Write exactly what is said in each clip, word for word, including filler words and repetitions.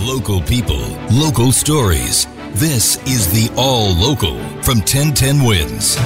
Local people, local stories. This is the All Local from ten ten Wins.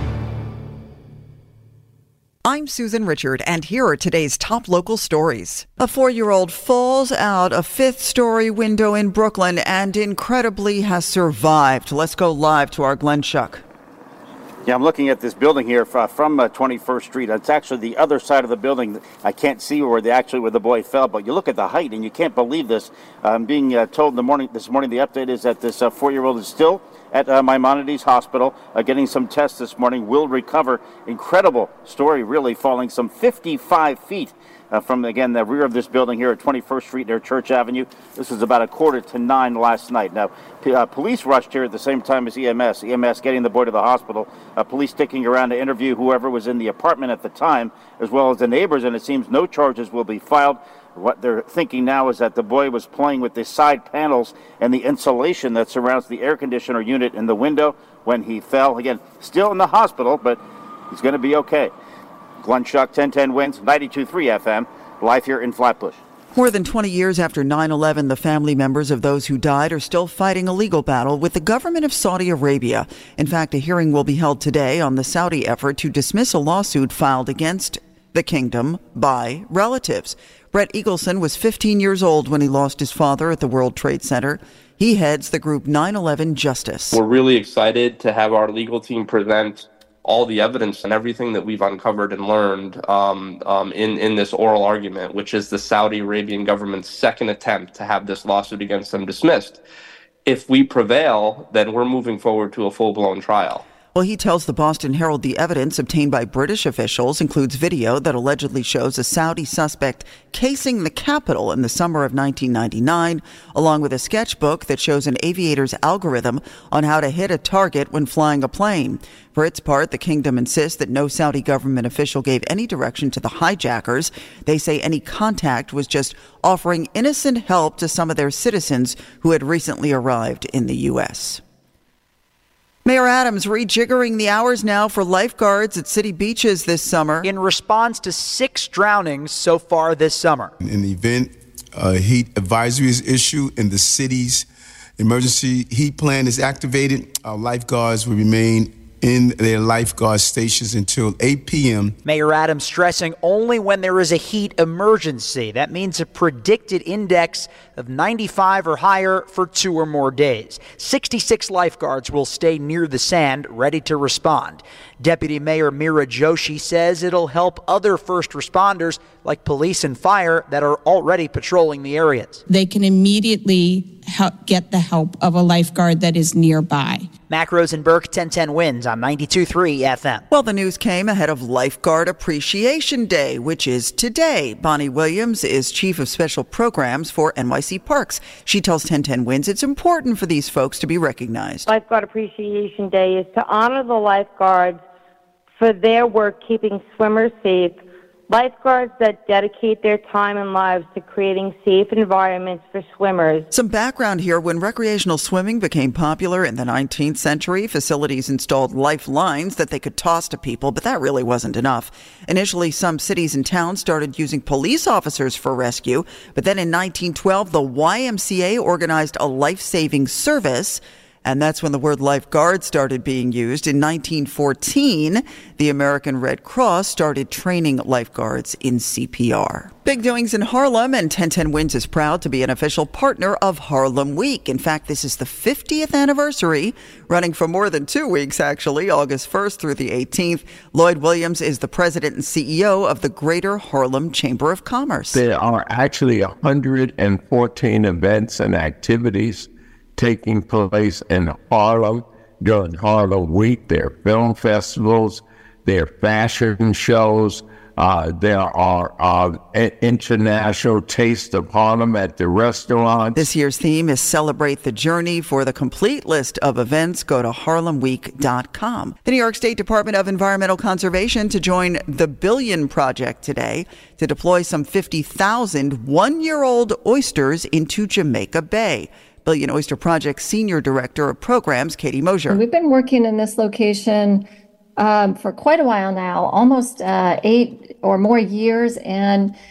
I'm Susan Richard, and here are today's top local stories. A four-year-old falls out a fifth-story window in Brooklyn and incredibly has survived. Let's go live to our Glenn Schuck. Yeah, I'm looking at this building here from uh, twenty-first Street. It's actually the other side of the building. I can't see where the actually where the boy fell, but you look at the height and you can't believe this. I'm being uh, told in the morning this morning the update is that this uh, four-year-old is still at uh, Maimonides Hospital, uh, getting some tests this morning. Will recover. Incredible story, really, falling some fifty-five feet uh, from, again, the rear of this building here at twenty-first Street near Church Avenue. This was about a quarter to nine last night. Now, p- uh, police rushed here at the same time as E M S. E M S getting the boy to the hospital. Uh, police sticking around to interview whoever was in the apartment at the time, as well as the neighbors, and it seems no charges will be filed. What they're thinking now is that the boy was playing with the side panels and the insulation that surrounds the air conditioner unit in the window when he fell. Again, still in the hospital, but he's going to be okay. Glenn Schuck, ten ten Wins, ninety-two point three F M, live here in Flatbush. More than twenty years after nine eleven, the family members of those who died are still fighting a legal battle with the government of Saudi Arabia. In fact, a hearing will be held today on the Saudi effort to dismiss a lawsuit filed against the kingdom by relatives. Brett Eagleson was fifteen years old when he lost his father at the World Trade Center. He heads the group nine eleven Justice. We're really excited to have our legal team present all the evidence and everything that we've uncovered and learned um, um, in, in this oral argument, which is the Saudi Arabian government's second attempt to have this lawsuit against them dismissed. If we prevail, then we're moving forward to a full-blown trial. Well, he tells the Boston Herald the evidence obtained by British officials includes video that allegedly shows a Saudi suspect casing the Capitol in the summer of nineteen ninety-nine, along with a sketchbook that shows an aviator's algorithm on how to hit a target when flying a plane. For its part, the kingdom insists that no Saudi government official gave any direction to the hijackers. They say any contact was just offering innocent help to some of their citizens who had recently arrived in the U S Mayor Adams rejiggering the hours now for lifeguards at city beaches this summer. In response to six drownings so far this summer. In the event a heat advisory is issued and the city's emergency heat plan is activated, our lifeguards will remain in their lifeguard stations until eight p.m. Mayor Adams stressing only when there is a heat emergency. That means a predicted index of ninety-five or higher for two or more days. sixty-six lifeguards will stay near the sand, ready to respond. Deputy Mayor Meera Joshi says it'll help other first responders like police and fire that are already patrolling the areas. They can immediately help get the help of a lifeguard that is nearby. Mac Rosenberg, ten ten Wins on ninety-two point three F M. Well, the news came ahead of Lifeguard Appreciation Day, which is today. Bonnie Williams is Chief of Special Programs for N Y C Parks. She tells ten ten Wins it's important for these folks to be recognized. Lifeguard Appreciation Day is to honor the lifeguards for their work keeping swimmers safe. Lifeguards that dedicate their time and lives to creating safe environments for swimmers. Some background here. When recreational swimming became popular in the nineteenth century, facilities installed lifelines that they could toss to people, but that really wasn't enough. Initially, some cities and towns started using police officers for rescue, but then in nineteen twelve, the Y M C A organized a life-saving service. And that's when the word lifeguard started being used. In nineteen fourteen, the American Red Cross started training lifeguards in C P R. Big doings in Harlem, and ten ten Wins is proud to be an official partner of Harlem Week. In fact, this is the fiftieth anniversary, running for more than two weeks, actually, August first through the eighteenth. Lloyd Williams is the president and C E O of the Greater Harlem Chamber of Commerce. There are actually one hundred fourteen events and activities taking place in Harlem during Harlem Week. There are film festivals, there are fashion shows, uh, there are uh, international Taste of Harlem at the restaurant. This year's theme is Celebrate the Journey. For the complete list of events, go to harlem week dot com. The New York State Department of Environmental Conservation to join the Billion Project today to deploy some fifty thousand one-year-old oysters into Jamaica Bay. Billion Oyster Project Senior Director of Programs, Katie Mosier. We've been working in this location um, for quite a while now, almost uh, eight or more years, and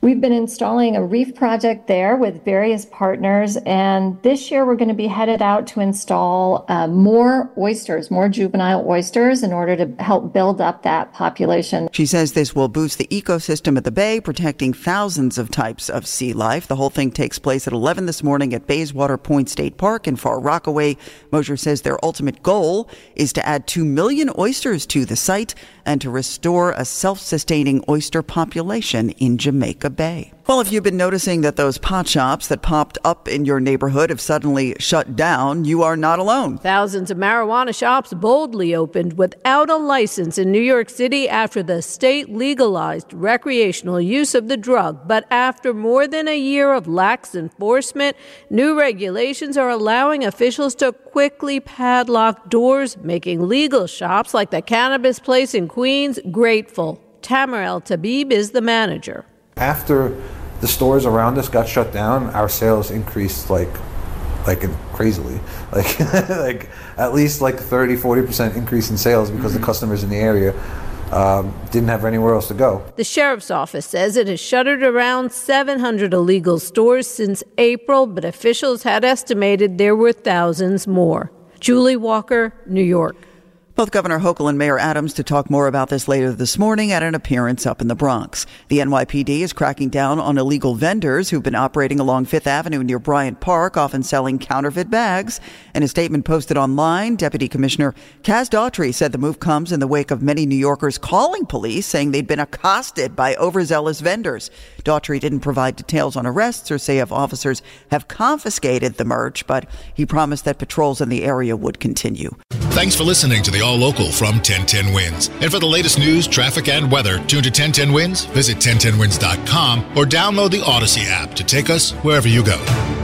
We've been installing a reef project there with various partners, and this year we're going to be headed out to install uh, more oysters, more juvenile oysters, in order to help build up that population. She says this will boost the ecosystem at the bay, protecting thousands of types of sea life. The whole thing takes place at eleven this morning at Bayswater Point State Park in Far Rockaway. Mosher says their ultimate goal is to add two million oysters to the site and to restore a self-sustaining oyster population in Jamaica Bay. Well, if you've been noticing that those pot shops that popped up in your neighborhood have suddenly shut down, you are not alone. Thousands of marijuana shops boldly opened without a license in New York City after the state legalized recreational use of the drug. But after more than a year of lax enforcement, new regulations are allowing officials to quickly padlock doors, making legal shops like the cannabis place in Queens grateful. Tamar El-Tabib is the manager. After the stores around us got shut down, our sales increased like like crazily. Like like at least like thirty, forty percent increase in sales because mm-hmm. the customers in the area um, didn't have anywhere else to go. The sheriff's office says it has shuttered around seven hundred illegal stores since April, but officials had estimated there were thousands more. Julie Walker, New York. Both Governor Hochul and Mayor Adams to talk more about this later this morning at an appearance up in the Bronx. The N Y P D is cracking down on illegal vendors who've been operating along Fifth Avenue near Bryant Park, often selling counterfeit bags. In a statement posted online, Deputy Commissioner Kaz Daughtry said the move comes in the wake of many New Yorkers calling police, saying they'd been accosted by overzealous vendors. Daughtry didn't provide details on arrests or say if officers have confiscated the merch, but he promised that patrols in the area would continue. Thanks for listening to the All Local from ten ten Wins. And for the latest news, traffic, and weather, tune to ten ten Wins, visit ten ten wins dot com, or download the Odyssey app to take us wherever you go.